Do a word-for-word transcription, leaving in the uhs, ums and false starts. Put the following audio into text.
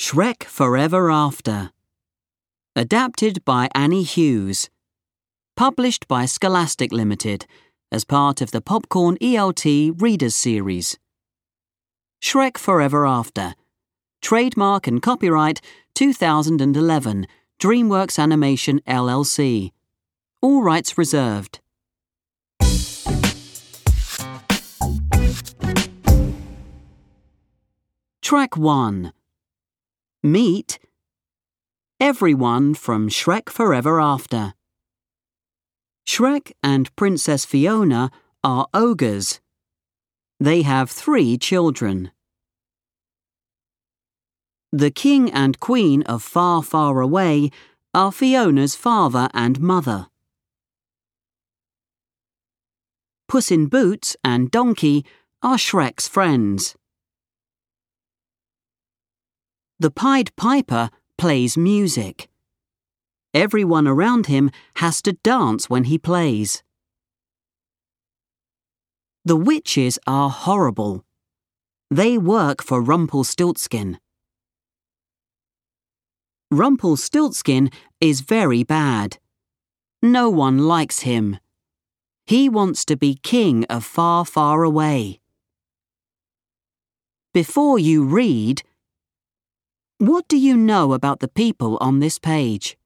Shrek Forever After. Adapted by Annie Hughes. Published by Scholastic Limited as part of the Popcorn E L T Readers Series. Shrek Forever After. Trademark and copyright two thousand eleven, DreamWorks Animation L L C. All rights reserved. Track one. Meet everyone from Shrek Forever After. Shrek and Princess Fiona are ogres. They have three children. The King and Queen of Far, Far Away are Fiona's father and mother. Puss in Boots and Donkey are Shrek's friends. The Pied Piper plays music. Everyone around him has to dance when he plays. The witches are horrible. They work for Rumpelstiltskin. Rumpelstiltskin is very bad. No one likes him. He wants to be king of Far, Far Away. Before you read, what do you know about the people on this page?